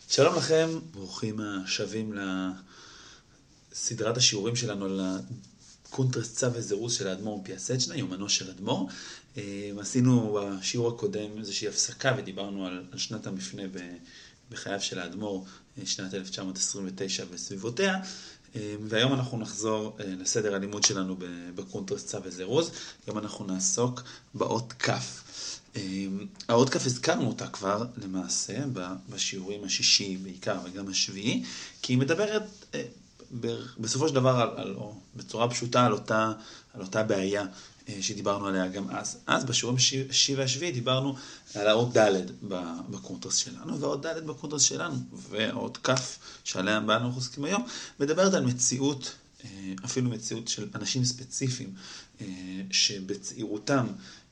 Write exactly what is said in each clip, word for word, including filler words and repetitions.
שלום לכם, ברוכים השבים לסדרת השיעורים שלנו על הקונטרס צו וזירוז של האדמו"ר מפיאסצ'נה, יומנו של אדמו"ר. עשינו בשיעור הקודם איזושהי הפסקה ודיברנו על, על שנת המפנה בחייו של האדמו"ר, שנת אלף תשע מאות עשרים ותשע וסביבותיה, והיום אנחנו נחזור לסדר הלימוד שלנו בקונטרס צו וזירוז. היום אנחנו נעסוק באות כף. האות כף הזכרנו אותה כבר למעשה בשיעורים השישי בעיקר וגם השביעי, כי היא מדברת בסופו של דבר על, על, או בצורה פשוטה על אותה, על אותה בעיה שדיברנו עליה גם אז. אז בשיעורים השישי והשביעי דיברנו על האות ד' בקונטרס שלנו, והאות ד' בקונטרס שלנו והאות כף שעליה באנו עוסקים היום מדברת על מציאות, אפילו מציאות של אנשים ספציפיים שבצעירותם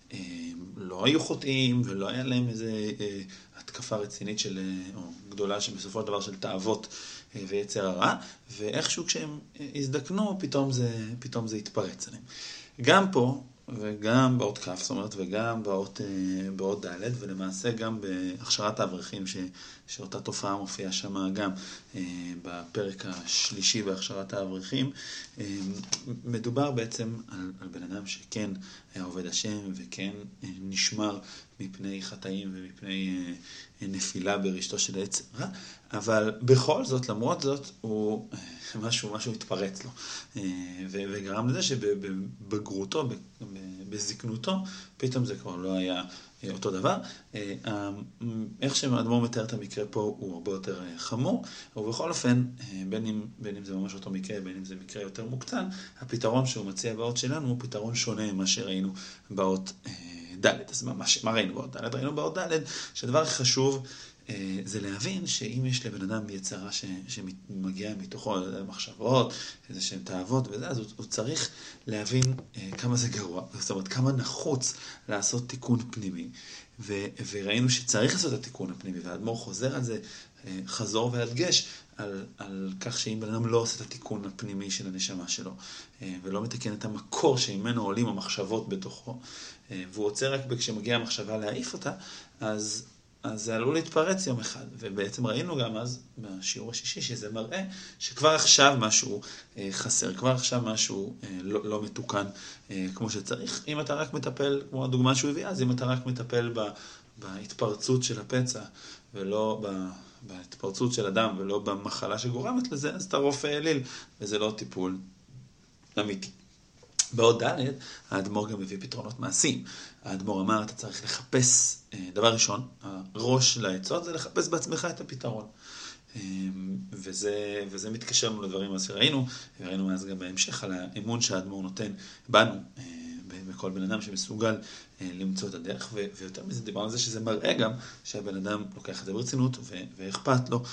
לא היו חוטאים ולא היה להם איזה התקפה רצינית של, או גדולה שבסופו של דבר של תאוות ויצר הרע, ואיכשהו כשהם הזדקנו פתאום זה, פתאום זה התפרץ עליהם. גם פה וגם באות כף, זאת אומרת, וגם באות, באות ד' ולמעשה גם בהכשרת האברכים ש, שאותה תופעה מופיעה שם גם בפרק השלישי בהכשרת האברכים, מדובר בעצם על, על בן אדם שכן היה עובד השם וכן נשמר מפני חטאים ומפני נפילה ברשתו של עץ רע, אבל בכל זאת, למרות זאת, הוא משהו, משהו התפרץ לו, וגרם לזה שבבגרותו, בזקנותו, פתאום זה כבר לא היה אותו דבר. איך שהאדמו"ר מתאר את המקרה פה הוא הרבה יותר חמור, ובכל אופן, בין אם, בין אם זה ממש אותו מקרה, בין אם זה מקרה יותר מוקצן, הפתרון שהוא מציע באות שלנו הוא פתרון שונה ממה שראינו באות ד'. אז מה, מה ראינו באות ד'? ראינו באות ד' שהדבר הכי חשוב זה להבין שאם יש לבן אדם יצרה ש, שמגיעה מתוכו מחשבות, איזה שהן תאוות וזה, אז הוא, הוא צריך להבין כמה זה גרוע, זאת אומרת כמה נחוץ לעשות תיקון פנימי. ו, וראינו שצריך לעשות את התיקון הפנימי, והאדמו"ר חוזר על זה חזור והדגש על, על כך שאם בן אדם לא עושה את התיקון הפנימי של הנשמה שלו, ולא מתקן את המקור שממנו עולים המחשבות בתוכו, והוא עוצר רק כשמגיעה המחשבה להעיף אותה, אז אז זה עלול להתפרץ יום אחד, ובעצם ראינו גם אז בשיעור השישי שזה מראה שכבר עכשיו משהו חסר, כבר עכשיו משהו לא, לא מתוקן כמו שצריך. אם אתה רק מטפל, כמו הדוגמה שהוא הביא, אז אם אתה רק מטפל בהתפרצות של הפצע ולא בהתפרצות של אדם ולא במחלה שגורמת לזה, אז אתה רופא אליל, וזה לא טיפול אמיתי. באות ד' האדמו"ר גם מביא פתרונות מעשיים. האדמו"ר אמר, אתה צריך לחפש, דבר ראשון, הראש לעצות זה לחפש בעצמך את הפתרון. וזה, וזה מתקשר לנו לדברים אז שראינו, וראינו אז גם בהמשך על האמון שהאדמו"ר נותן בנו, בכל בן אדם שמסוגל למצוא את הדרך, ויותר מזה דיברנו על זה שזה מראה גם שהבן אדם לוקח את זה ברצינות ואכפת לו.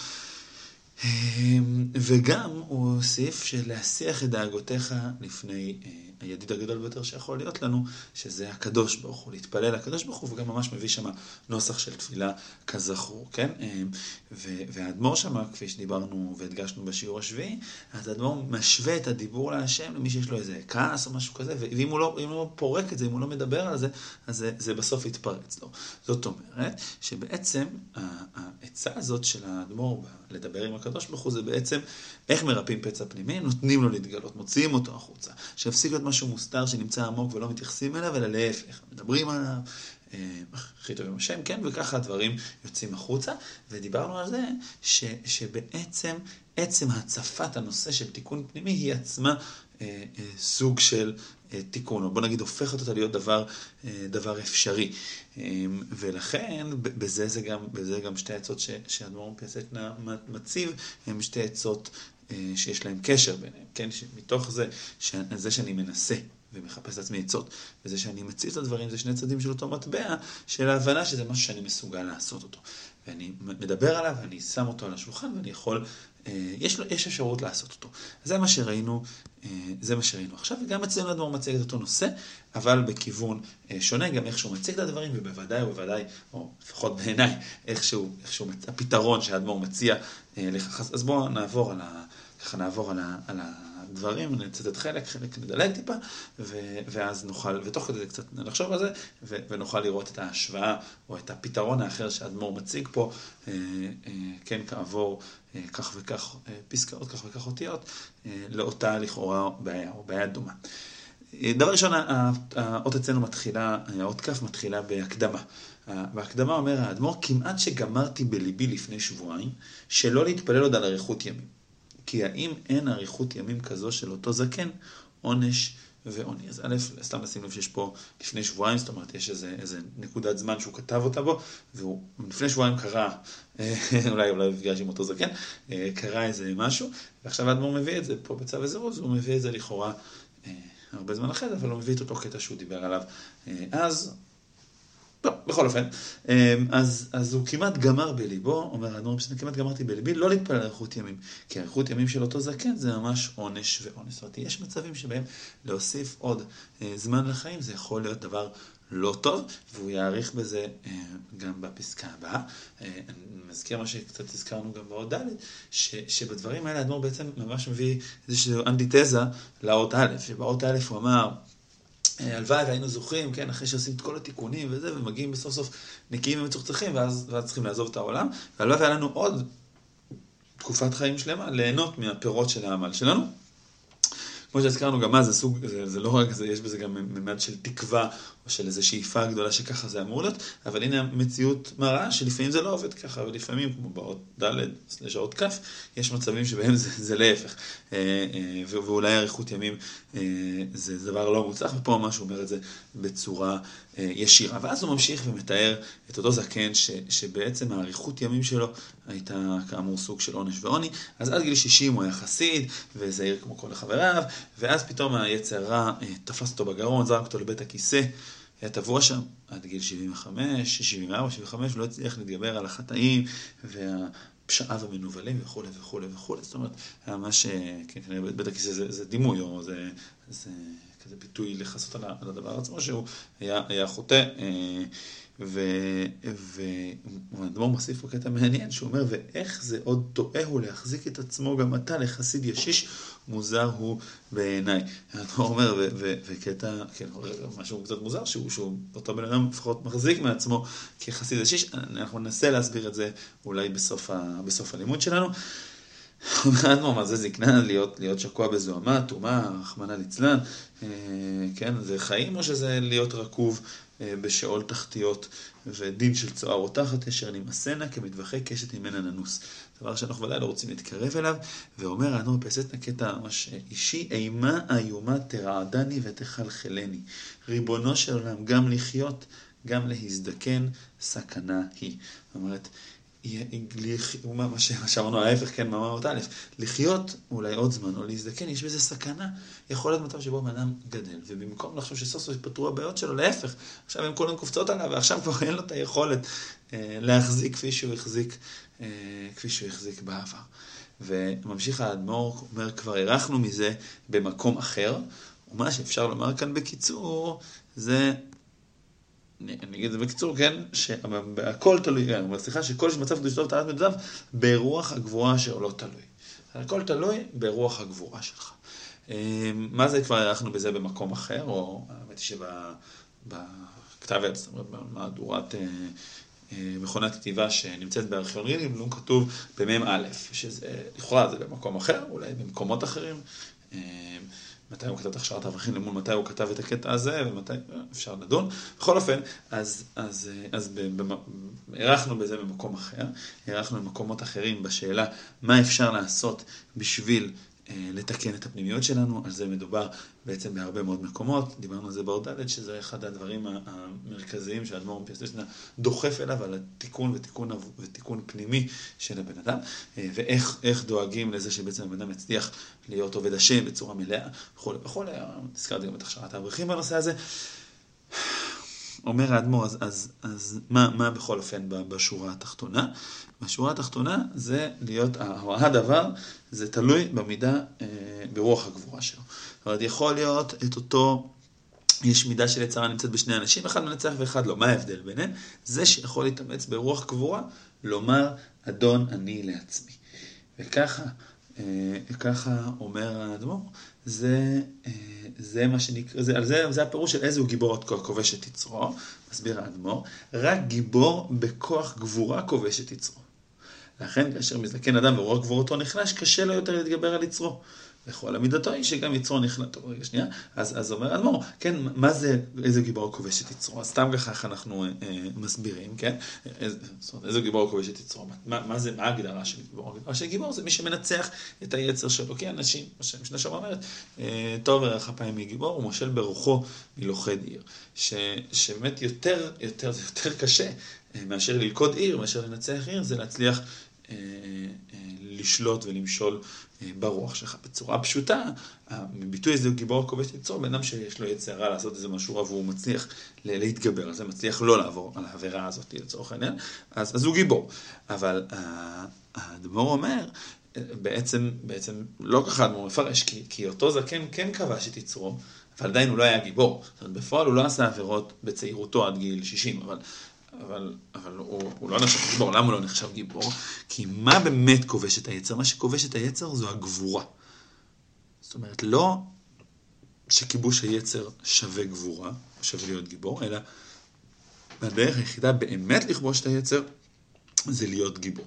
וגם הוא הוסיף שלהשיח את דאגותיך לפני הידיד הגדול ביותר שיכול להיות לנו, שזה הקדוש ברוך הוא, להתפלל לקדוש ברוך הוא, וגם ממש מביא שם נוסח של תפילה כזכור, כן? והאדמו"ר שם, כפי שדיברנו והדגשנו בשיעור השביעי, אז האדמו"ר משווה את הדיבור להשם למי שיש לו איזה כעס או משהו כזה, ואם הוא לא, אם הוא לא פורק את זה, אם הוא לא מדבר על זה, אז זה, זה בסוף יתפרץ לו. זאת אומרת שבעצם העצה הזאת של האדמו"ר לדבר עם הקדוש ברוך הוא זה בעצם איך מרפאים פצע פנימי, נותנים לו להתגלות, מוציאים אותו החוצה, שיפסיק להיות משהו מוסתר שנמצא עמוק ולא מתייחסים אליו, אלא להפך, מדברים עליו, הכי טוב עם השם, כן, וככה הדברים יוצאים החוצה, ודיברנו על זה ש, שבעצם עצם הצפת הנושא של תיקון פנימי היא עצמה אה, אה, סוג של אה, תיקון, או בוא נגיד הופכת אותה להיות דבר, אה, דבר אפשרי. אה, ולכן בזה זה גם, בזה גם שתי עצות שהאדמו"ר מפיאסצ'נה מציב, הם שתי עצות אה, שיש להם קשר ביניהם, כן, מתוך זה, זה שאני מנסה ומחפש לעצמי עצות, וזה שאני מציב את הדברים, זה שני צדים של אותו מטבע, של ההבנה שזה משהו שאני מסוגל לעשות אותו. ואני מדבר עליו, ואני שם אותו על השולחן, ואני יכול, יש, לו, יש אפשרות לעשות אותו. זה מה שראינו, זה מה שראינו עכשיו, וגם אצלנו האדמו"ר מציג את אותו נושא, אבל בכיוון שונה, גם איך שהוא מציג את הדברים, ובוודאי, ובוודאי, או לפחות בעיניי, איכשהו, איכשהו הפתרון שהאדמו"ר מציע לכך. אז בואו נעבור על ה... ככה נעבור על, ה, על דברים, נצטט חלק, חלק נדלג טיפה, ו- ואז נוכל, ותוך כדי קצת נחשוב על זה, ו- ונוכל לראות את ההשוואה, או את הפתרון האחר שהאדמו"ר מציג פה, אה, אה, כן, כעבור אה, כך וכך אה, פסקאות, כך וכך אותיות, אה, לאותה לכאורה בעיה, או בעיה דומה. דבר ראשון, האות אצלנו מתחילה, האות כף מתחילה בהקדמה. בהקדמה אומר האדמו"ר, כמעט שגמרתי בליבי לפני שבועיים, שלא להתפלל עוד על אריכות ימים. כי האם אין אריכות ימים כזו של אותו זקן, עונש ועוני. אז א', סתם לשים לב שיש פה לפני שבועיים, זאת אומרת, יש איזה, איזה נקודת זמן שהוא כתב אותה בו, והוא לפני שבועיים קרא, אולי אולי נפגש עם אותו זקן, קרא איזה משהו, ועכשיו האדמו"ר מביא את זה פה בצו וזירוז, הוא מביא את זה לכאורה הרבה זמן אחרי, אבל הוא מביא את אותו קטע שהוא דיבר עליו. אז, לא, בכל אופן, אז, אז הוא כמעט גמר בליבו, אומר האדמו"ר, כמעט גמרתי בליבי, לא להתפלל על אריכות ימים, כי אריכות ימים של אותו זקן זה ממש עונש ועונש. זאת אומרת, יש מצבים שבהם להוסיף עוד זמן לחיים, זה יכול להיות דבר לא טוב, והוא יעריך בזה גם בפסקה הבאה. אני מזכיר מה שקצת הזכרנו גם באות ד', שבדברים האלה האדמו"ר בעצם ממש מביא איזושהי אנטיתזה לאות א', שבאות א' הוא אמר, הלוואי והיינו זוכרים, כן, אחרי שעושים את כל התיקונים וזה, ומגיעים בסוף סוף נקיים ומצוחצחים, ואז, ואז צריכים לעזוב את העולם, והלוואי והיה לנו עוד תקופת חיים שלמה, ליהנות מהפירות של העמל שלנו. כמו שהזכרנו גם מה, זה סוג, זה, זה לא רק זה, יש בזה גם ממד של תקווה, או של איזו שאיפה גדולה שככה זה אמור להיות, אבל הנה המציאות מראה שלפעמים זה לא עובד ככה, ולפעמים, כמו באות ד' סלש אות כ', יש מצבים שבהם זה, זה להפך, ואולי אריכות ימים זה דבר לא מוצלח, ופה ממש הוא אומר את זה בצורה ישירה. ואז הוא ממשיך ומתאר את אותו זקן, ש, שבעצם האריכות ימים שלו הייתה כאמור סוג של עונש ועוני, אז עד גיל שישים הוא היה חסיד, וזהיר כמו כל חבריו, ואז פתאום היצר רע תפס אותו בגרון, זרק אותו לבית הכיסא, היה טבוע שם עד גיל שבעים וחמש, שבעים וארבע, שבעים וחמש, ולא הצליח להתגבר על החטאים והפשעיו המנוולים וכו' וכו' וכו'. זאת אומרת, היה ממש, כן, בית הכיסא זה, זה דימוי, או זה, זה כזה ביטוי לחסות על, על הדבר עצמו, שהוא היה, היה חוטא, והאדמו"ר מוסיף פה קטע מעניין, שהוא אומר, ואיך זה עוד טועה הוא להחזיק את עצמו גם אתה לחסיד ישיש, מוזר הוא בעיניי. האדמו"ר אומר, וקטע, כן, משהו קצת מוזר, שהוא אותו בן אדם לפחות מחזיק מעצמו כחסיד ישיש. אנחנו ננסה להסביר את זה אולי בסוף הלימוד שלנו. האדמו"ר, מה זה זקנה, להיות, להיות שקוע בזוהמה, טומאה, רחמנא ליצלן, כן, זה חיים או שזה להיות רקוב בשאול תחתיות ודין של צוהר או תחת, אשר נמאסנה כמטווחי קשת ממנה ננוס. דבר שאנחנו ודאי לא רוצים להתקרב אליו, ואומר האדמו"ר בפסק קטע ממש אישי, אימה איומה תרעדני ותחלחלני. ריבונו של עולם, גם לחיות, גם להזדקן, סכנה היא. זאת אומרת, מה שאמרנו ההפך, כן, מאמרת א', לחיות אולי עוד זמן או להזדקן, יש בזה סכנה. יכול להיות מצב שבו האדם גדל, ובמקום לחשוב שסוף סוף יפתרו הבעיות שלו, להפך, עכשיו הם כולם קופצות עליו, ועכשיו כבר אין לו את היכולת אה, להחזיק כפי שהוא החזיק, אה, כפי שהוא החזיק בעבר. וממשיך האדמו"ר, אומר, כבר ערכנו מזה במקום אחר, ומה שאפשר לומר כאן בקיצור, זה אני אגיד את זה בקיצור, כן, שהכל תלוי, אני אומר, סליחה, שכל שמצב קדושתו ותארת מדודיו, ברוח הגבורה אשר לא תלוי. הכל תלוי ברוח הגבורה שלך. מה זה כבר ערכנו בזה במקום אחר, או האמת היא שבכתב יד, זאת אומרת, במהדורת מכונת כתיבה שנמצאת בארכיון רילים, לא כתוב במם א', שזה לכאורה זה במקום אחר, אולי במקומות אחרים, מתי הוא כתב את הכשרת האברכים למול מתי הוא כתב את הקטע הזה, ומתי אפשר לדון. בכל אופן, אז, אז, אז ערכנו בזה במקום אחר, ערכנו במקומות אחרים בשאלה מה אפשר לעשות בשביל אה, לתקן את הפנימיות שלנו. על זה מדובר בעצם בהרבה מאוד מקומות. דיברנו על זה באות ד', שזה אחד הדברים המרכזיים שהאדמו"ר מפיאסצנה דוחף אליו, על התיקון ותיקון, ותיקון פנימי של הבן אדם, אה, ואיך איך דואגים לזה שבעצם הבן אדם יצליח להיות עובד השם בצורה מלאה, וכו' וכו'. הזכרתי גם את הכשרת האברכים בנושא הזה. אומר האדמו"ר, אז, אז, אז מה, מה בכל אופן בשורה התחתונה? בשורה התחתונה זה להיות, הדבר זה תלוי במידה, אה, ברוח הגבורה שלו. זאת אומרת, יכול להיות את אותו, יש מידה של יצרה נמצאת בשני אנשים, אחד מנצח ואחד לא. מה ההבדל ביניהם? זה שיכול להתאמץ ברוח גבורה, לומר, אדון אני לעצמי. וככה, ככה אומר האדמו"ר, זה, זה מה שנקרא, זה, זה, זה הפירוש של איזה הוא גיבור כובש את יצרו, מסביר האדמו"ר, רק גיבור בכוח גבורה כובש את יצרו. לכן כאשר מזדקן אדם ורוח גבורתו נחלש, קשה לו יותר להתגבר על יצרו. וכל עמידתו היא שגם יצרו נחלש. טוב, רגע שנייה, אז, אז אומר האדמו"ר, כן, מה זה, איזה גיבור כובש את יצרו? אז סתם ככה איך אנחנו אה, מסבירים, כן? איזה, זאת אומרת, איזה גיבור כובש את יצרו? מה, מה זה, מה ההגדרה של גיבור? ההגדרה של גיבור זה מי שמנצח את היצר שלו, כי אנשים, משנה שם אומרת, אה, טוב ערך אפיים מגיבור, הוא מושל ברוחו מלוכד עיר. ש, שבאמת יותר, יותר, זה יותר קשה אה, מאשר ללכוד עיר, מאשר לנצח עיר, זה להצליח אה, אה, לשלוט ולמשול ברוח שלך. בצורה פשוטה, מביטוי איזה גיבור כובש את יצרו, בן אדם שיש לו יצר רע לעשות איזה משהו רע, והוא מצליח להתגבר על זה, מצליח לא לעבור על העבירה הזאת לצורך העניין, אז, אז הוא גיבור. אבל האדמו"ר אומר, בעצם, בעצם לא ככה האדמו"ר מפרש, כי, כי אותו זקן כן כבש את יצרו, אבל עדיין הוא לא היה גיבור. זאת אומרת, בפועל הוא לא עשה עבירות בצעירותו עד גיל שישים, אבל אבל, אבל הוא, הוא לא נחשב גיבור. למה הוא לא נחשב גיבור? כי מה באמת כובש את היצר? מה שכובש את היצר זו הגבורה. זאת אומרת, לא שכיבוש היצר שווה גבורה, או שווה להיות גיבור, אלא הדרך היחידה באמת לכבוש את היצר, זה להיות גיבור.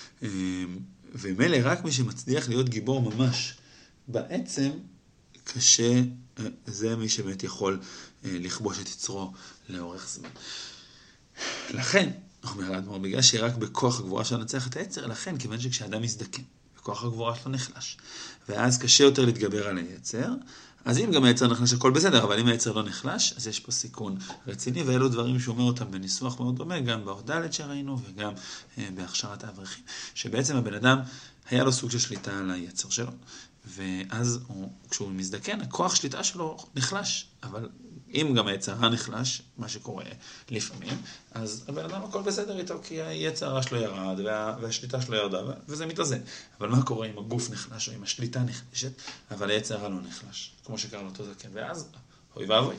ומילא רק מי שמצליח להיות גיבור ממש בעצם, קשה, זה מי שבאמת יכול לכבוש את יצרו לאורך זמן. לכן, אומר האדמו"ר, בגלל שרק בכוח הגבורה שלו נצח את היצר, לכן, כיוון שכשאדם מזדקן, בכוח הגבורה שלו נחלש, ואז קשה יותר להתגבר על היצר, אז אם גם היצר נחלש הכל בסדר, אבל אם היצר לא נחלש, אז יש פה סיכון רציני, ואלו דברים שהוא אומר אותם בניסוח מאוד דומה, גם בהודלת שראינו, וגם אה, בהכשרת האברכים, שבעצם הבן אדם היה לו סוג של שליטה על היצר שלו, ואז הוא, כשהוא מזדקן, הכוח שליטה שלו נחלש, אבל אם גם היצר נחלש, מה שקורה לפעמים, אז הבן אדם הכל בסדר איתו, כי היצר שלו ירד, וה, והשליטה שלו ירדה, וזה מתאזן. אבל מה קורה אם הגוף נחלש, או אם השליטה נחלשת, אבל היצר לא נחלש, כמו שקרה לאותו זקן, ואז, אוי ואבוי.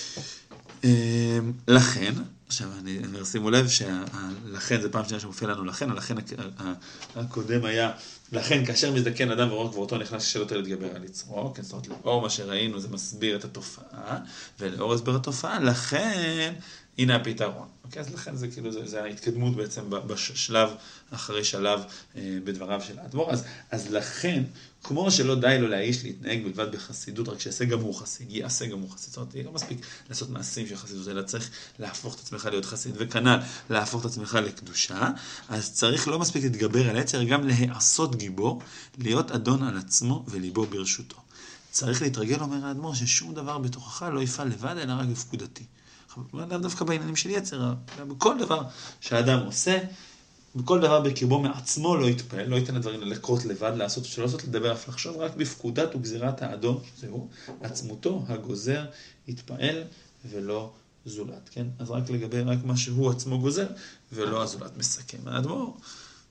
לכן, עכשיו אני אומר, שימו לב שלכן, זה פעם שנייה שמופיע לנו לכן, הלכן הקודם היה, לכן כאשר מזדקן אדם ורוח גבורתו נחלש קשה יותר להתגבר על יצרו, כן, זאת אומרת, לאור מה שראינו זה מסביר את התופעה, ולאור הסבר התופעה, לכן, הנה הפתרון. אוקיי, אז לכן זה כאילו, זה, זה ההתקדמות בעצם בשלב, אחרי שלב אה, בדבריו של האדמו"ר. אז, אז לכן, כמו שלא די לו לאיש להתנהג בלבד בחסידות, רק שיעשה גם הוא חסיד, יעשה גם הוא חסיד. זאת אומרת, לא מספיק לעשות מעשים של חסידות, אלא צריך להפוך את עצמך להיות חסיד, וכנ"ל להפוך את עצמך לקדושה, אז צריך לא מספיק להתגבר על היצר, גם להעשות גיבור, להיות אדון על עצמו וליבו ברשותו. צריך להתרגל, אומר האדמו"ר, ששום דבר בתוכך לא יפעל לבד, אלא רק בפקודתי. לאו דווקא בעניינים של יצר, בכל דבר שהאדם עושה, בכל דבר בקרבו מעצמו לא יתפעל, לא ייתן לדברים ללקרות לבד, לעשות שלא לעשות, לדבר אף לחשוב, רק בפקודת וגזירת האדון, זהו, עצמותו הגוזר יתפעל ולא זולת, כן? אז רק לגבי רק מה שהוא עצמו גוזר, ולא הזולת. מסכם האדמו"ר.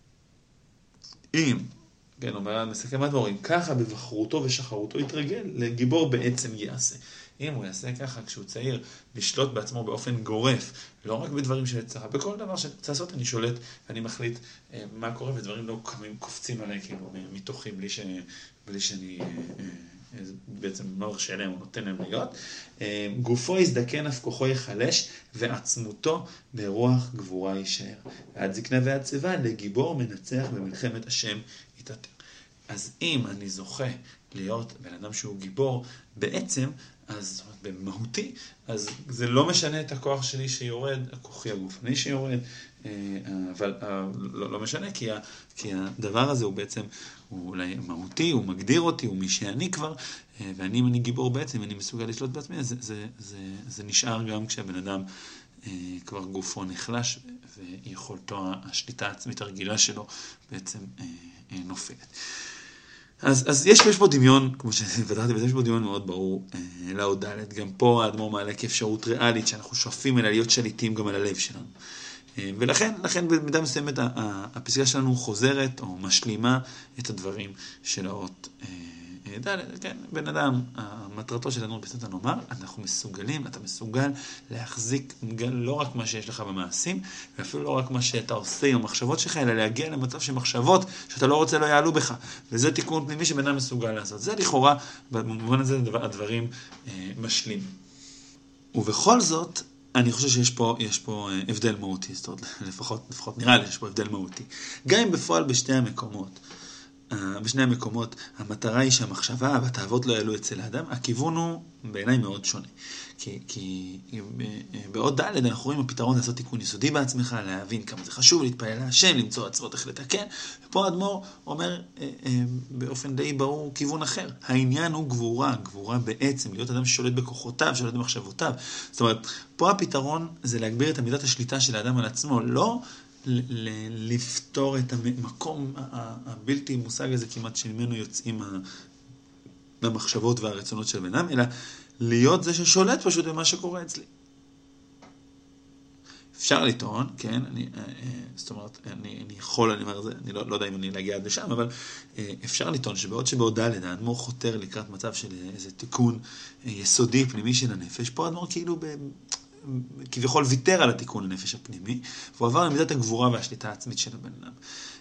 אם, כן, אומר, מסכם האדמו"ר, אם ככה בבחרותו ושחרותו יתרגל, לגיבור בעצם יעשה. אם הוא יעשה ככה כשהוא צעיר, לשלוט בעצמו באופן גורף, לא רק בדברים שצריך, בכל דבר שצריך לעשות אני שולט, ואני מחליט אה, מה קורה, ודברים לא קמים, קופצים עליי, כאילו, מתוכי, בלי, ש, בלי שאני אה, אה, בעצם מרשה להם, או נותן להם להיות. אה, גופו יזדקן, אף כוחו יחלש, ועצמותו ברוח גבורה יישאר. ועד זקנה ועד צבא, לגיבור מנצח במלחמת השם יתעטר. אז אם אני זוכה להיות בן אדם שהוא גיבור, בעצם, אז במהותי, אז זה לא משנה את הכוח שלי שיורד, הכוחי הגופני שיורד, אבל לא, לא משנה, כי, כי הדבר הזה הוא בעצם, הוא אולי מהותי, הוא מגדיר אותי, הוא מי שאני כבר, ואני, אם אני גיבור בעצם, אני מסוגל לשלוט בעצמי, זה, זה, זה, זה נשאר גם כשהבן אדם כבר גופו נחלש, ויכולתו, השליטה העצמית הרגילה שלו בעצם נופלת. אז, אז יש, יש פה דמיון, כמו שבדרתי, יש פה דמיון מאוד ברור אה, להודלת. גם פה האדמו"ר מעלה כאפשרות ריאלית, שאנחנו שואפים אליה להיות שליטים גם על הלב שלנו. אה, ולכן, לכן במידה מסוימת, הפסקה שלנו חוזרת או משלימה את הדברים של האות אה, כן, בן אדם, המטרתו של אדמו"ר בסנטה נאמר, אנחנו מסוגלים, אתה מסוגל להחזיק לא רק מה שיש לך במעשים, ואפילו לא רק מה שאתה עושה עם המחשבות שלך, אלא להגיע למצב שמחשבות שאתה לא רוצה לא יעלו בך. וזה תיקון פנימי שבן אדם מסוגל לעשות. זה לכאורה, במובן הזה הדברים אה, משלים. ובכל זאת, אני חושב שיש פה, יש פה הבדל מהותי, זאת אומרת, לפחות, לפחות נראה לי שיש פה הבדל מהותי. גם אם בפועל בשתי המקומות, בשני המקומות, המטרה היא שהמחשבה והתאוות לא יעלו אצל האדם, הכיוון הוא בעיניי מאוד שונה. כי, כי בעוד ד' אנחנו רואים הפתרון לעשות תיקון יסודי בעצמך, להבין כמה זה חשוב, להתפעל להשם, למצוא עצמות איך לתקן. ופה האדמו"ר אומר באופן די ברור כיוון אחר. העניין הוא גבורה, גבורה בעצם, להיות אדם ששולט בכוחותיו, שולט במחשבותיו. זאת אומרת, פה הפתרון זה להגביר את עמידת השליטה של האדם על עצמו, לא לפתור את המקום הבלתי מושג הזה כמעט שממנו יוצאים המחשבות והרצונות של בנם, אלא להיות זה ששולט פשוט במה שקורה אצלי. אפשר לטעון, כן, אני, זאת אומרת, אני, אני יכול, אני אומר, אני לא, לא יודע אם אני להגיע עד לשם, אבל אפשר לטעון שבעוד שבעוד ד' האדמו"ר חותר לקראת מצב של איזה תיקון יסודי פנימי של הנפש, פה האדמו"ר כאילו ב... כביכול ויתר על התיקון לנפש הפנימי, והוא עבר למידת הגבורה והשליטה העצמית של הבן אדם.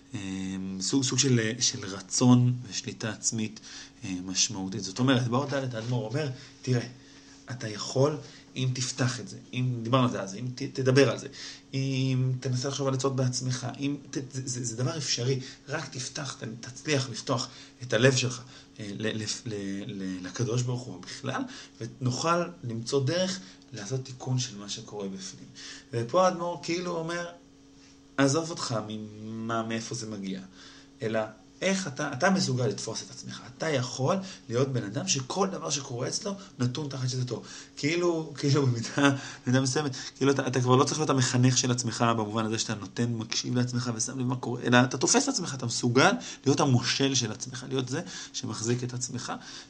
סוג, סוג של, של רצון ושליטה עצמית משמעותית. זאת אומרת, בעוד ד' האדמו"ר אומר, תראה, אתה יכול, אם תפתח את זה, אם דיברנו על זה אז, אם ת, תדבר על זה, אם תנסה לחשוב על עצות בעצמך, אם, ת, זה, זה, זה דבר אפשרי, רק תפתח, תצליח לפתוח את הלב שלך ל, ל, ל, ל, לקדוש ברוך הוא בכלל, ונוכל למצוא דרך לעשות תיקון של מה שקורה בפנים. ופה האדמו"ר כאילו אומר, עזוב אותך ממה, מאיפה זה מגיע, אלא איך אתה, אתה מסוגל לתפוס את עצמך. אתה יכול להיות בן אדם שכל דבר שקורה אצלו נתון תחת שתתו. כאילו, כאילו במידה, במידה מסוימת, כאילו אתה, אתה כבר לא צריך להיות המחנך של עצמך במובן הזה שאתה נותן, מקשיב לעצמך ושם לב מה קורה, אלא אתה תופס את עצמך, אתה מסוגל להיות המושל של עצמך, להיות זה שמחזיק את עצמך.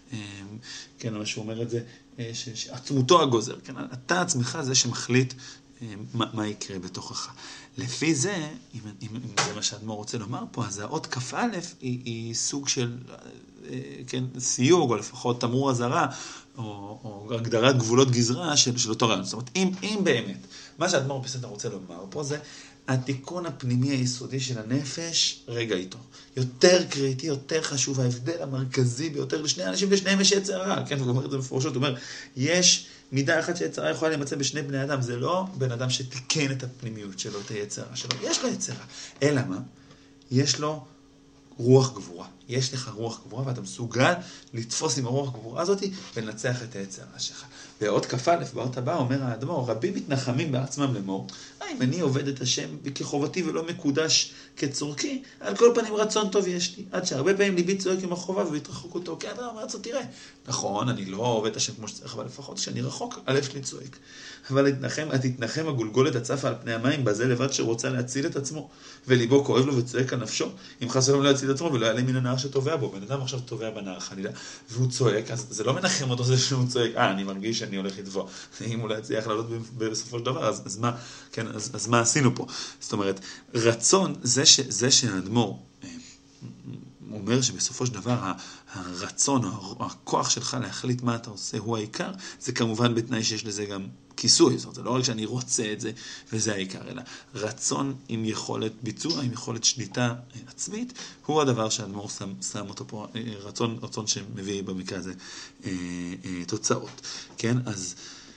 כן, מה שהוא אומר את זה, שעצמותו הגוזר, כן, אתה עצמך זה שמחליט מה, מה יקרה בתוכך. לפי זה, אם, אם, אם זה מה שהאדמו"ר רוצה לומר פה, אז האות כ"א היא, היא סוג של, כן, סיוג, או לפחות תמרור אזהרה, או, או הגדרת גבולות גזרה של, של אותו רעיון. זאת אומרת, אם, אם באמת, מה שהאדמו"ר בסדר רוצה לומר פה זה, התיקון הפנימי היסודי של הנפש, רגע איתו. יותר קריטי, יותר חשוב, ההבדל המרכזי ביותר לשני אנשים, לשניהם יש יצר הרע. כן, הוא אומר את זה מפורשות, הוא אומר, יש מידה אחת שיצר הרע יכולה להימצא בשני בני אדם, זה לא בן אדם שתיקן את הפנימיות שלו, את היצר הרע שלו, יש לו יצר הרע. אלא מה? יש לו רוח גבורה. יש לך רוח גבורה, ואתה מסוגל לתפוס עם הרוח גבורה הזאת ולנצח את היצר הרע שלך. ועוד כ"א, באות הבאה, אומר האדמו"ר, רבים מתנחמים בעצמם לאמור, אם אני עובד את השם כחובתי ולא מקודש כצורכי, על כל פנים רצון טוב יש לי, עד שהרבה פעמים ליבי צועק עם החובה והתרחוק אותו, כי האדם אומר לעצמו, תראה, נכון, אני לא עובד את השם כמו שצריך, אבל לפחות כשאני רחוק, הלב שלי צועק. אבל תתנחם, תתנחם הגולגולת הצפה על פני המים, בזה לבד שרוצה להציל את עצמו, וליבו כואב לו וצועק על נפשו, אם חס ושלום להציל את עצמו ולא יעלה מן הנהר שטובע בו. בן אדם עכשיו טובע בנהר חלילה, והוא צועק, אז זה לא מנחם אותו זה שהוא צועק, אה, אני מרגיש שאני הולך לטבוע. אם הוא לא יצליח לעלות בסופו של דבר, אז, אז מה, כן, אז, אז מה עשינו פה? זאת אומרת, רצון, זה ש, זה שהאדמו"ר אומר שבסופו של דבר הרצון או הכוח שלך להחליט מה אתה עושה הוא העיקר, זה כמובן בתנאי שיש לזה גם כיסוי, זאת אומרת, זה לא רק שאני רוצה את זה וזה העיקר, אלא רצון עם יכולת ביצוע, עם יכולת שליטה עצמית, הוא הדבר שהאדמו"ר שם, שם אותו פה, רצון, רצון שמביא במקרה הזה תוצאות, כן? אז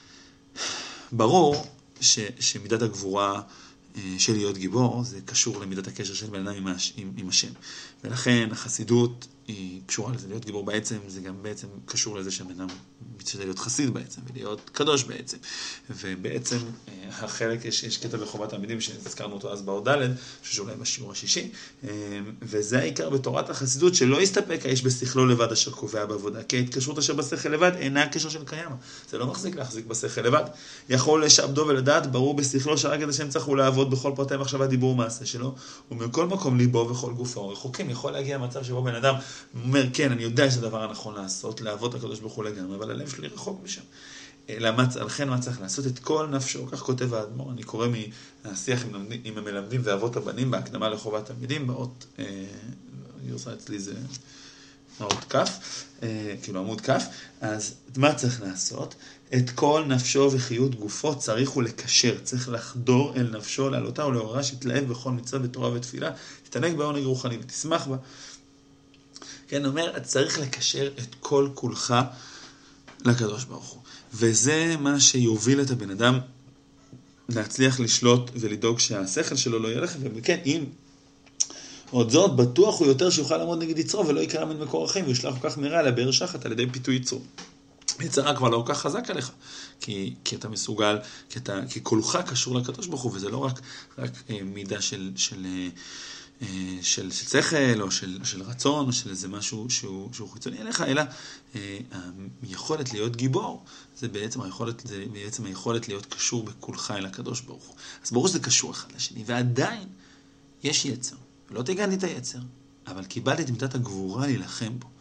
ברור ש, שמידת הגבורה של להיות גיבור, זה קשור למידת הקשר של בן אדם עם, עם, עם השם. ולכן החסידות היא קשורה לזה, להיות גיבור בעצם, זה גם בעצם קשור לזה שבן אדם מתשתדל להיות חסיד בעצם, ולהיות קדוש בעצם. ובעצם החלק, יש, יש קטע בחובת תלמידים שהזכרנו אותו אז בעוד ד' שאולי בשיעור השישי, וזה העיקר בתורת החסידות, שלא יסתפק האיש בשכלו לבד אשר קובע בעבודה, כי ההתקשרות אשר בשכל לבד אינה הקשר של קיימא. זה לא מחזיק להחזיק בשכל לבד. יכול לשעבדו ולדעת, ברור בשכלו שרק את השם צריך הוא לעבוד בכל פרטי מחשבה, דיבור, מעשה שלו, ומכל מקום ליבו וכל גופו רחוקים. יכול להגיע למצב שבו בן אדם אומר, כן, אני יודע שזה הדבר הנכון לעשות, לעבוד הקדוש ברוך הוא לגמרי, אבל הלב שלי רחוק משם. לכן מה צריך לעשות את כל נפשו, כך כותב האדמו"ר, אני קורא מהשיח עם, עם המלמדים ואבות הבנים, בהקדמה לחובת תלמידים, באות, אני עושה אצלי זה האות כף, כאילו עמוד כף, אז מה צריך לעשות? את כל נפשו וחיות גופו צריך הוא לקשר, צריך לחדור אל נפשו, לעלותה ולעוררה, שתלהב בכל מצווה בתורה ותפילה, תתענג בעונג רוחני ותשמח בה. כן, אומר, את צריך לקשר את כל כולך לקדוש ברוך הוא. וזה מה שיוביל את הבן אדם להצליח לשלוט ולדאוג שהשכל שלו לא ילך, וכן, אם עוד זאת, בטוח הוא יותר שיוכל לעמוד נגד יצרו ולא יקרא מן מקור החיים, וישלח כל כך מהרה לבאר שחת על ידי פיתוי יצרו. יצרה כבר לא כל כך חזק עליך, כי, כי אתה מסוגל, כי, אתה, כי כולך קשור לקדוש ברוך הוא, וזה לא רק, רק אה, מידה של, של, אה, של, של שכל, או של, של רצון, או של איזה משהו שהוא, שהוא חיצוני אליך, אלא אה, היכולת להיות גיבור, זה בעצם היכולת, זה בעצם היכולת להיות קשור בכולך אל הקדוש ברוך הוא. אז ברור שזה קשור אחד לשני, ועדיין יש יצר. לא תגעתי את היצר, אבל קיבלתי את מידת הגבורה להילחם בו.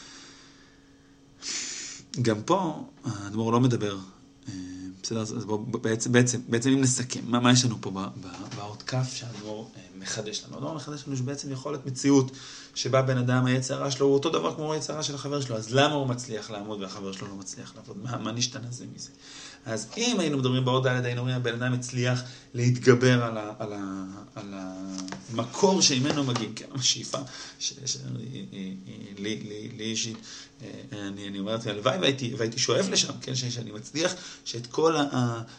גם פה, האדמו"ר לא מדבר, בסדר, אז בוא, בעצם, בעצם, בעצם אם נסכם, מה, מה יש לנו פה באות כף שהאדמו"ר מחדש לנו? האדמו"ר מחדש לנו שבעצם יכול להיות מציאות שבה בן אדם, היצר הרע שלו הוא אותו דבר כמו היצר הרע של החבר שלו, אז למה הוא מצליח לעמוד והחבר שלו לא מצליח לעבוד? מה, מה נשתנה זה מזה? אז אם היינו מדברים באות ד' היינו אומרים, הבן אדם הצליח להתגבר על, ה, על, ה, על המקור שממנו מגיעים, כן, השאיפה, לי אישית, אני, אני אומרת, הלוואי והייתי, והייתי שואף לשם, כן, שאני מצליח שאת כל ה...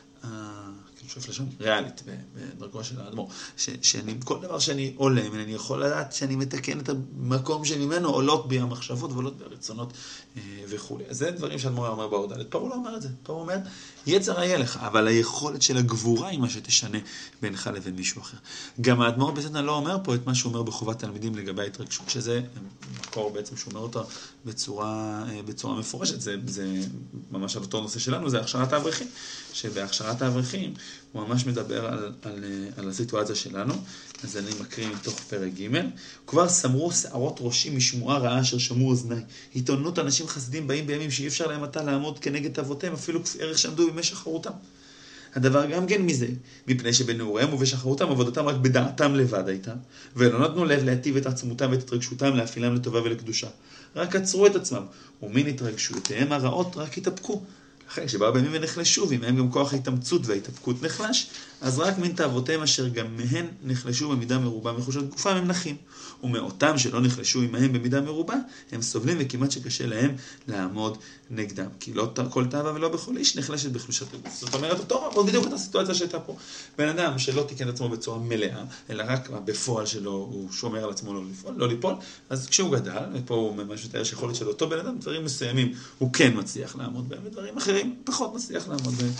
כאילו שואף לשם ריאלית בדרכו של האדמו"ר, שאני, כל דבר שאני עולה, אני יכול לדעת שאני מתקן את המקום שממנו עולות בי המחשבות ועולות בי הרצונות וכו'. אז זה דברים שהאדמו"ר אומר באות ד'. פה הוא לא אומר את זה, פה הוא אומר, יצר היה לך, אבל היכולת של הגבורה היא מה שתשנה בינך לבין מישהו אחר. גם האדמו"ר בסדר לא אומר פה את מה שהוא אומר בחובת תלמידים לגבי ההתרגשות, שזה מקור בעצם שהוא אומר אותו בצורה, בצורה מפורשת, זה, זה ממש על אותו נושא שלנו, זה הכשרת האברכים, שבהכשרת האברכים הוא ממש מדבר על, על, על הסיטואציה שלנו. אז אני מקריא מתוך פרק ג' כבר סמרו שערות ראשי משמועה רעה אשר שמעו אוזניי. התעוננות אנשים חסדים באים בימים שאי אפשר להם עתה לעמוד כנגד אבותיהם, אפילו כפי ערך שעמדו בימי שחרותם. הדבר גם כן מזה, מפני שבנעוריהם ובשחרותם עבודתם רק בדעתם לבד הייתה, ולא נתנו לב להטיב את עצמותם ואת התרגשותם להפעילם לטובה ולקדושה. רק עצרו את עצמם, ומן התרגשותיהם הרעות רק התאפקו. אחרי שבאו בימים ונחלשו, ומהם גם כוח ההתאמצות וההתאפקות נחלש, אז רק מן תאוותיהם אשר גם מהן נחלשו במידה מרובה מחושת גופם הם נחים. ומאותם שלא נחלשו עמהם במידה מרובה, הם סובלים וכמעט שקשה להם לעמוד נגדם. כי לא כל תאווה ולא בכל איש נחלשת בחולשת הגוף. זאת אומרת, אותו עוד בדיוק את הסיטואציה שהייתה פה. בן אדם שלא תיקן את עצמו בצורה מלאה, אלא רק בפועל שלו הוא שומר על עצמו לא ליפול, לא ליפול, אז כשהוא גדל, ופה הוא ממש מתאר שיכולת של אותו בן אדם, דברים מסוימים הוא כן מצליח לעמוד בהם, ודברים אחרים פחות מצליח לעמוד בהם.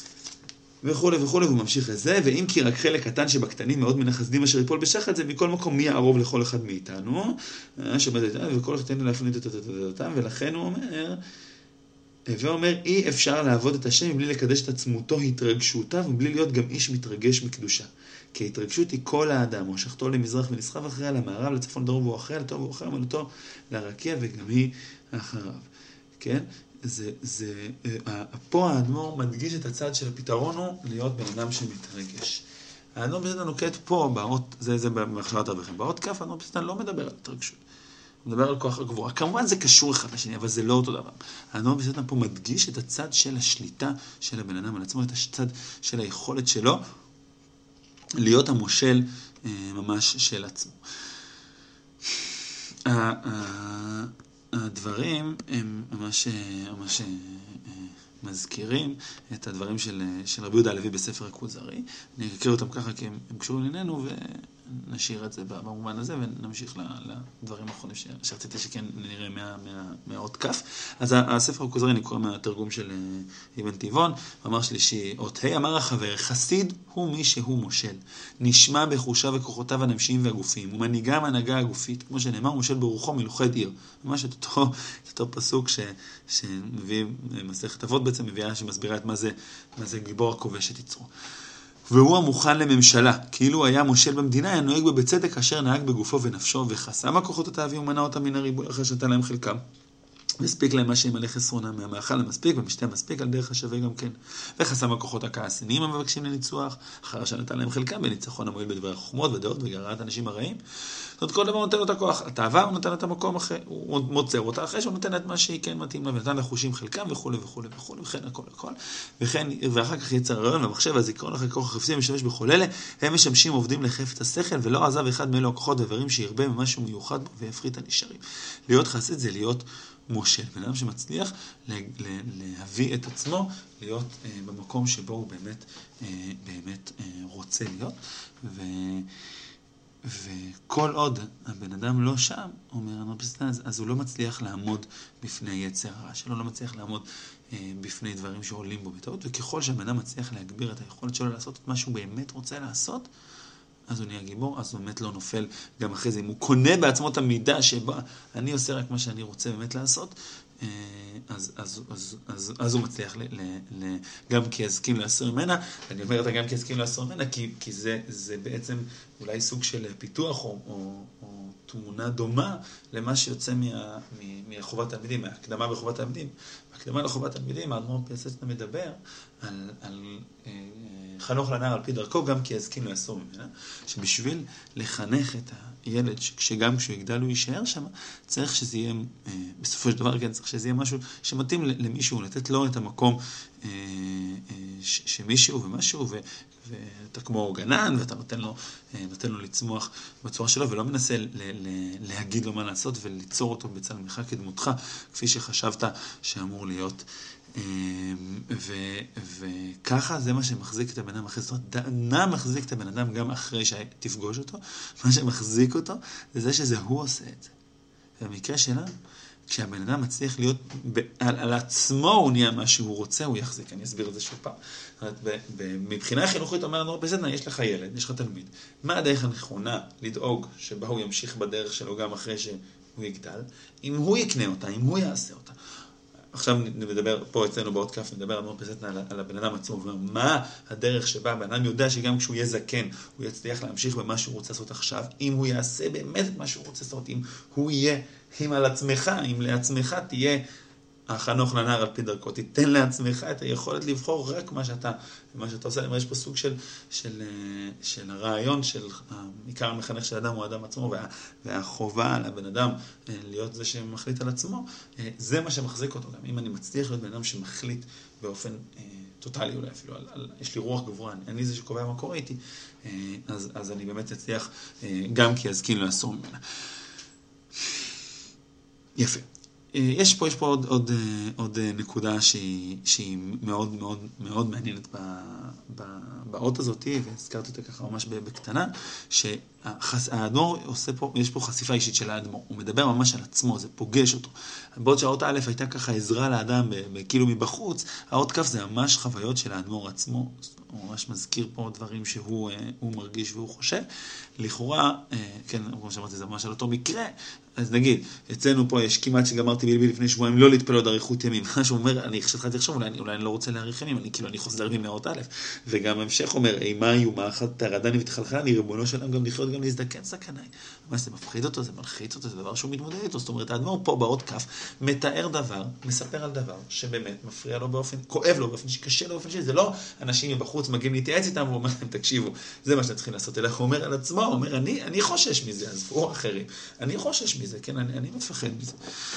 וכו' וכו', והוא ממשיך לזה, ואם כי רק חלק קטן שבקטנים מאוד מן החסדים אשר יפול בשחת, זה מכל מקום מי יערוב לכל אחד מאיתנו, וכל אחד תן להפנית את אותם, ולכן הוא אומר, ואומר, אי אפשר לעבוד את השם מבלי לקדש את עצמותו, התרגשותיו, מבלי להיות גם איש מתרגש מקדושה. כי ההתרגשות היא כל האדם, או שחתו למזרח ונסחב אחריה, למערב, לצפון, דרום ואחריה, לטוב ואחריה, מלאתו לרקיע, וגם היא אחריו. כן? זה, זה, פה האדמו"ר מדגיש את הצד של הפתרון הוא להיות בן אדם שמתרגש. האדמו"ר בסדר נוקט פה, באות, זה, זה בהכשרת האברכים. באות כף, האדמו"ר בסדר לא מדבר על התרגשות. הוא מדבר על כוח הגבורה. כמובן זה קשור אחד לשני, אבל זה לא אותו דבר. האדמו"ר בסדר פה מדגיש את הצד של השליטה של הבן אדם על עצמו, את הצד של היכולת שלו להיות המושל ממש של עצמו. הדברים הם ממש, ממש מזכירים את הדברים של, של רבי יהודה הלוי בספר הכוזרי. אני אקריא אותם ככה כי הם, הם קשורים לעינינו ונשאיר את זה במובן הזה ונמשיך לדברים האחרונים שרציתי שכן נראה מה, מה, מהאות כף. אז הספר הכוזרי אני קורא מהתרגום של אבן טבעון, מאמר שלישי, אות ה' אמר החבר, חסיד הוא מי שהוא מושל, נשמע בחושיו וכוחותיו הנפשיים והגופיים, ומנהיגם הנהגה הגופית, כמו שנאמר, מושל ברוחו מלוכד עיר. ממש את אותו, את אותו פסוק ש, שמביא מסכת אבות בעצם מביאה שמסבירה את מה זה, מה זה גיבור הכובש את יצרו. והוא המוכן לממשלה, כאילו היה מושל במדינה, היה נוהג בבצדק אשר נהג בגופו ונפשו, וחסם הכוחות אותה ומנע אותה מן הריבוי אחרי שנתן להם חלקם. מספיק להם מה שימלא חסרונם מהמאכל המספיק, ומשתה מספיק על דרך השווה גם כן. וחסם הכוחות הכעסניים המבקשים לניצוח, אחר שנתן להם חלקם בניצחון המועיל בדברי החוכמות ודעות וגרעת אנשים הרעים. זאת אומרת, כל דבר נותן לו את הכוח. התאווה הוא נותן את המקום אחרי, הוא מוצר אותה אחרי שהוא נותן את מה שהיא כן מתאים לה, ונתן לחושים חלקם וכו' וכו' וכו', וכן הכל הכל. וכן, ואחר כך יצר הרעיון והמחשב והזיכרון אחרי כוח החפצים משמש בכל אלה, הם משמשים עובדים לחפץ השכל, ולא עזב אחד מאלו הכוחות ודברים שירבה ממשהו מיוחד בו ויפחית הנשארים. להיות חסיד זה להיות מושל, בן אדם שמצליח להביא את עצמו, להיות אה, במקום שבו הוא באמת, אה, באמת אה, רוצה להיות, ו, וכל עוד הבן אדם לא שם, אומר, אז, אז הוא לא מצליח לעמוד בפני יצר הרע שלו, לא מצליח לעמוד אה, בפני דברים שעולים בו בטעות, וככל שהבן אדם מצליח להגביר את היכולת שלו לעשות את מה שהוא באמת רוצה לעשות, אז הוא נהיה גיבור, אז הוא באמת לא נופל גם אחרי זה. אם הוא קונה בעצמו את המידה שבה אני עושה רק מה שאני רוצה באמת לעשות, אז, אז, אז, אז, אז הוא מצליח ל, ל, ל, גם כי יזכים להסיר ממנה. אני אומר אותה גם כי יזכים להסיר ממנה, כי, כי זה, זה בעצם אולי סוג של פיתוח או, או, או תמונה דומה למה שיוצא מה, מחובת תלמידים, מהקדמה בחובת תלמידים. בהקדמה לחובת תלמידים, האדמו"ר פייסצ'טה מדבר על, על אה, חנוך לנער על פי דרכו, גם כי יזכים להסיר ממנה, שבשביל לחנך את הילד, שגם כשהוא יגדל הוא יישאר שם, צריך שזה יהיה, אה, בסופו של דבר, כן, צריך שזה יהיה משהו שמתאים למישהו, לתת לו את המקום אה, אה, ש, שמישהו ומשהו, ו, ואתה כמו גנן, ואתה נותן לו, אה, נותן לו לצמוח בצורה שלו, ולא מנסה ל, ל, להגיד לו מה לעשות, וליצור אותו בצלמך כדמותך, כפי שחשבת שאמור להיות. ו, וככה זה מה שמחזיק את הבן אדם אחרי, זאת אומרת, דענה מחזיק את הבן אדם גם אחרי שתפגוש אותו, מה שמחזיק אותו זה זה שזה הוא עושה את זה. במקרה שלנו, כשהבן אדם מצליח להיות, ב, על, על עצמו הוא נהיה מה שהוא רוצה, הוא יחזיק, אני אסביר את זה שוב פעם. ב, ב, מבחינה חינוכית אומר לנו, בסדר, יש לך ילד, יש לך תלמיד, מה הדרך הנכונה לדאוג שבה הוא ימשיך בדרך שלו גם אחרי שהוא יגדל, אם הוא יקנה אותה, אם הוא יעשה אותה. עכשיו נדבר פה אצלנו בעוד כף, נדבר על פסטנה על, על הבן אדם עצמו, ומה הדרך שבה הבן אדם יודע שגם כשהוא יהיה זקן, הוא יצליח להמשיך במה שהוא רוצה לעשות עכשיו, אם הוא יעשה באמת את מה שהוא רוצה לעשות, אם הוא יהיה, אם על עצמך, אם לעצמך תהיה החנוך לנער על פי דרכו, תיתן לעצמך את היכולת לבחור רק מה שאתה, מה שאתה עושה. יש פה סוג של, של, של הרעיון של עיקר המחנך של האדם הוא האדם עצמו, וה, והחובה על הבן אדם להיות זה שמחליט על עצמו, זה מה שמחזיק אותו. גם אם אני מצליח להיות בן אדם שמחליט באופן טוטלי אולי אפילו, על, על, יש לי רוח גבוהה, אני, אני זה שקובע מה קורה איתי, אז, אז אני באמת אצליח גם כי יזכין לעשור ממנה. יפה. יש פה, יש פה עוד, עוד, עוד נקודה שהיא, שהיא מאוד, מאוד, מאוד מעניינת ב, ב, באות הזאת, והזכרתי אותה ככה ממש בקטנה, שהאדמו"ר עושה פה, יש פה חשיפה אישית של האדמו"ר, הוא מדבר ממש על עצמו, זה פוגש אותו. בעוד שהאות א' הייתה ככה עזרה לאדם, כאילו מבחוץ, האות כ' זה ממש חוויות של האדמו"ר עצמו, הוא ממש מזכיר פה דברים שהוא הוא מרגיש והוא חושב. לכאורה, כן, כמו שאמרתי, זה ממש על אותו מקרה, אז נגיד, אצלנו פה יש כמעט שגמרתי בלבי לפני שבועיים לא להתפלל עוד אריכות ימים. מה שהוא אומר, אני חשבתי לחשוב, אולי, אולי אני לא רוצה להאריך ימים, אני כאילו, אני חוזר בי מאות א', וגם המשך אומר, אימה איומה אחת תרדני ותחלחלני, ריבונו שלם גם לחיות, גם להזדקן סכני. מה זה מפחיד אותו, זה מלחיץ אותו, זה דבר שהוא מתמודד איתו. זאת אומרת, האדמו"ר פה באות כף, מתאר דבר, מספר על דבר שבאמת מפריע לו באופן, כואב לו באופן שקשה לו באופן שזה לא אנשים מבחוץ מגיעים להתייעץ איתם ואומר להם, תקשיבו, זה מה שאתם צריכים לעשות. אלא הוא אומר על עצמו, הוא אומר, אני, אני חושש מזה, אז הוא אחרים. אני חושש מזה, כן, אני, אני מפחד מזה.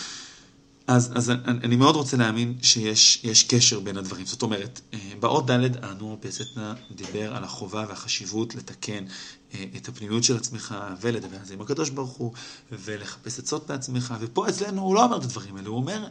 אז, אז אני, אני מאוד רוצה להאמין שיש יש קשר בין הדברים. זאת אומרת, באות ד' האדמו"ר פייסצ'טה דיבר על החובה והחשיבות לתקן את הפנימיות של עצמך ולדבר על זה עם הקדוש ברוך הוא ולחפש עצות בעצמך. ופה אצלנו הוא לא אומר את הדברים האלה, הוא אומר,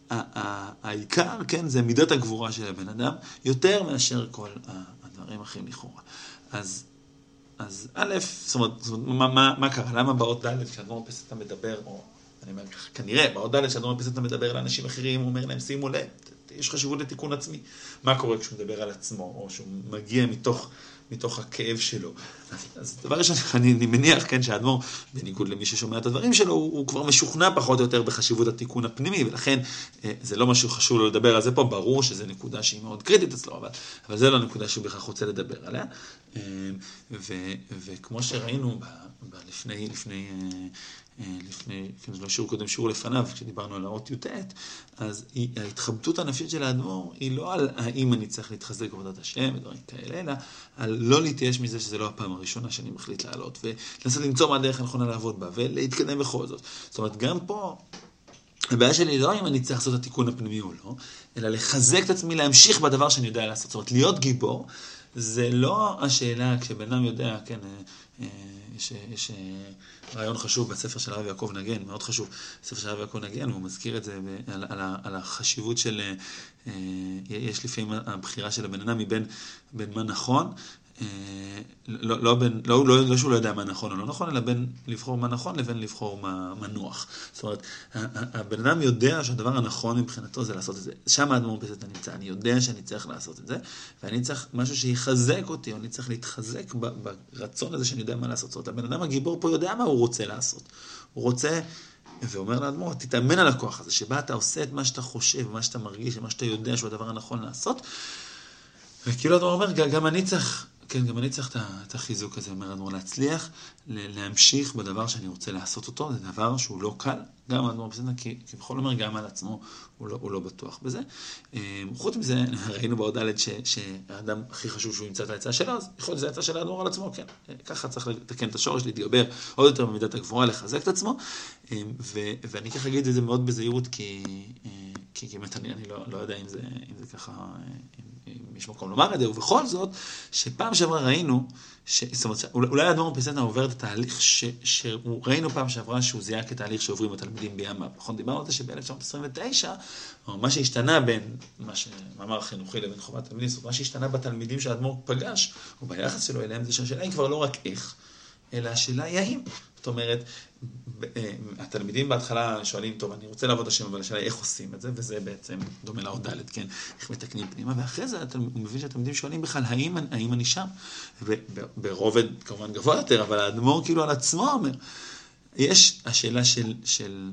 העיקר, כן, זה מידת הגבורה של הבן אדם, יותר מאשר כל הדברים אחרים לכאורה. אז, אז א', זאת אומרת, מה, מה, מה קרה? למה באות ד' כשאדמו"ר פייסצ'טה מדבר, או אני אומר ככה, כנראה, באות ד' כשאדמו"ר פייסצ'טה מדבר לאנשים אחרים, הוא אומר להם, שימו לב, יש חשיבות לתיקון עצמי. מה קורה כשהוא מדבר על עצמו, או שהוא מגיע מתוך, מתוך הכאב שלו? אז, אז דבר ראשון, אני, אני מניח, כן, שהאדמו"ר, בניגוד למי ששומע את הדברים שלו, הוא, הוא כבר משוכנע פחות או יותר בחשיבות התיקון הפנימי, ולכן זה לא משהו חשוב לו לדבר על זה פה, ברור שזו נקודה שהיא מאוד קריטית אצלו, אבל, אבל זה לא נקודה שהוא בכך רוצה לדבר עליה. ו, וכמו שראינו ב, ב, לפני, לפני לפני, לפני לא שיעור קודם, שיעור לפניו, כשדיברנו על האות י"ט, אז היא, ההתחבטות הנפשית של האדמו"ר היא לא על האם אני צריך להתחזק בעבודת השם, ודברים כאלה, אלא על לא להתייאש מזה שזה לא הפעם הראשונה שאני מחליט לעלות, ולנסות למצוא מה הדרך הנכונה לעבוד בה, ולהתקדם בכל זאת. זאת אומרת, גם פה, הבעיה שלי לא אם אני צריך לעשות את התיקון הפנימי או לא, אלא לחזק את עצמי, להמשיך בדבר שאני יודע לעשות. זאת אומרת, להיות גיבור, זה לא השאלה, כשבן אדם יודע, כן, יש, יש רעיון חשוב בספר של הרב יעקב נגן, מאוד חשוב, בספר של הרב יעקב נגן, הוא מזכיר את זה על, על, על החשיבות של, יש לפעמים הבחירה של הבן אדם מבין בין מה נכון, לא, לא, בין, לא, לא, לא שהוא לא יודע מה נכון או לא נכון, אלא בין לבחור מה נכון לבין לבחור מה, מה נוח. זאת אומרת, הבן אדם יודע שהדבר הנכון מבחינתו זה לעשות את זה. שם האדמו"ר מפסט נמצא, אני יודע שאני צריך לעשות את זה, ואני צריך משהו שיחזק אותי, או אני צריך להתחזק ברצון הזה שאני יודע מה לעשות. זאת אומרת, הבן אדם הגיבור פה יודע מה הוא רוצה לעשות. הוא רוצה, ואומר לאדמו"ר, תתאמן על הכוח הזה, שבה אתה עושה את מה שאתה חושב, מה שאתה מרגיש, מה שאתה יודע שהוא הדבר הנכון לעשות. וכאילו האדמו"ר אומר, גם אני צריך, כן, גם אני צריך את החיזוק הזה, אומר האדמו"ר, להצליח, להמשיך בדבר שאני רוצה לעשות אותו, זה דבר שהוא לא קל, גם האדמו"ר בסדר, כי כבכל אומר, גם על עצמו, הוא לא, הוא לא בטוח בזה. חוץ מזה, ראינו בעוד ד' שהאדם הכי חשוב שהוא ימצא את העצה שלו, אז יכול להיות שזה העצה של האדמו"ר על עצמו, כן, ככה צריך לתקן את השורש, להתגבר עוד יותר במידת הגבורה, לחזק את עצמו, ו, ואני ככה אגיד את זה מאוד בזהירות, כי, כי כמעט אני, אני לא, לא יודע אם זה, אם זה ככה, אם יש מקום לומר את זה, ובכל זאת, שפעם שעברה ראינו, ש... זאת אומרת, אולי האדמו"ר מפסטנה עובר את התהליך ש... שראינו פעם שעברה שהוא זיהה כתהליך שעוברים התלמידים בימיו. נכון, דיברנו על זה שב-אלף תשע מאות עשרים ותשע, מה שהשתנה בין מה שמאמר החינוכי לבין חובת תלמידים, זאת אומרת, מה שהשתנה בתלמידים שהאדמו"ר פגש, או ביחס שלו אליהם, זה שהשאלה היא כבר לא רק איך, אלא השאלה היא האם. זאת אומרת, התלמידים בהתחלה שואלים, טוב, אני רוצה לעבוד השם, אבל השאלה היא איך עושים את זה, וזה בעצם דומה לעוד ד', כן, איך מתקנים פנימה, ואחרי זה הוא מבין שהתלמידים שואלים בכלל, האם, האם אני שם? ברובד כמובן גבוה יותר, אבל האדמו"ר כאילו על עצמו אומר, יש השאלה של, של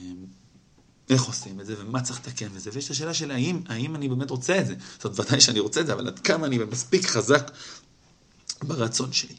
איך עושים את זה, ומה צריך לתקן וזה, ויש השאלה של האם, האם אני באמת רוצה את זה, זאת אומרת, ודאי שאני רוצה את זה, אבל עד כמה אני מספיק חזק ברצון שלי.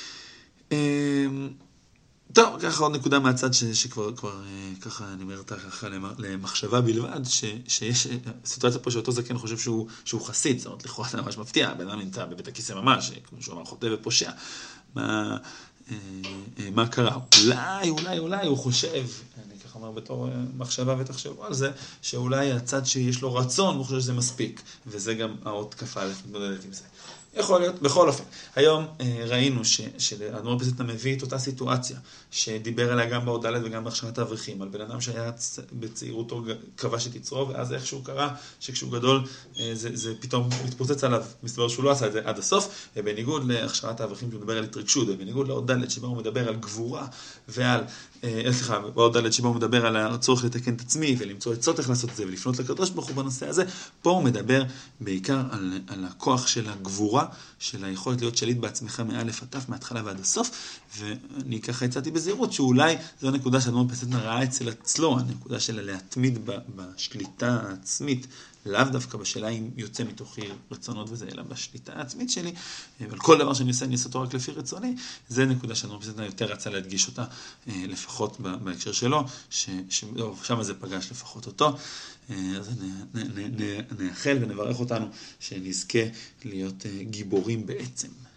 טוב, ככה עוד נקודה מהצד ש, שכבר, כבר, ככה אני אומר אותה ככה למחשבה בלבד, ש, שיש סיטואציה פה שאותו זקן חושב שהוא, שהוא חסיד, זאת אומרת, לכאורה זה ממש מפתיע, הבן אדם נמצא בבית הכיסא ממש, כמו שהוא אמר, חוטא ופושע. מה, מה קרה? אולי, אולי, אולי הוא חושב, אני ככה אומר בתור מחשבה ותחשבו על זה, שאולי הצד שיש לו רצון, הוא חושב שזה מספיק, וזה גם האות כפה להתמודדת עם זה. יכול להיות, בכל אופן. היום אה, ראינו שהאדמו"ר מפסטנה מביא את אותה סיטואציה, שדיבר עליה גם בעוד ד' וגם בהכשרת האברכים, על בן אדם שהיה בצעירותו כבש את יצרו, ואז איכשהו קרה שכשהוא גדול, אה, זה, זה פתאום מתפוצץ עליו, מסתבר שהוא לא עשה את זה עד הסוף, בניגוד להכשרת האברכים שהוא מדבר על התרגשות, ובניגוד לעוד ד' שבה הוא מדבר על גבורה, ועל, אה, סליחה, בעוד ד' שבה הוא מדבר על הצורך לתקן את עצמי, ולמצוא עצות איך לעשות את זה, ולפנות לקדוש ברוך הוא בנושא הזה, פה הוא מדבר בעיקר על, על הכוח של הגבורה, של היכולת להיות שליט בעצמך מאלף עד תף, מההתחלה ועד הסוף, ואני ככה הצעתי בזהירות, שאולי זו הנקודה שהאדמו"ר מפסטנה ראה אצל אצלו, הנקודה של להתמיד בשליטה העצמית, לאו דווקא בשאלה אם יוצא מתוכי רצונות וזה, אלא בשליטה העצמית שלי, אבל כל דבר שאני עושה, אני אעשה אותו רק לפי רצוני, זה נקודה שהאדמו"ר מפסטנה יותר רצה להדגיש אותה, לפחות בהקשר שלו, ששם זה פגש לפחות אותו, אז נאחל ונברך אותנו שנזכה להיות גיבורים בעצם.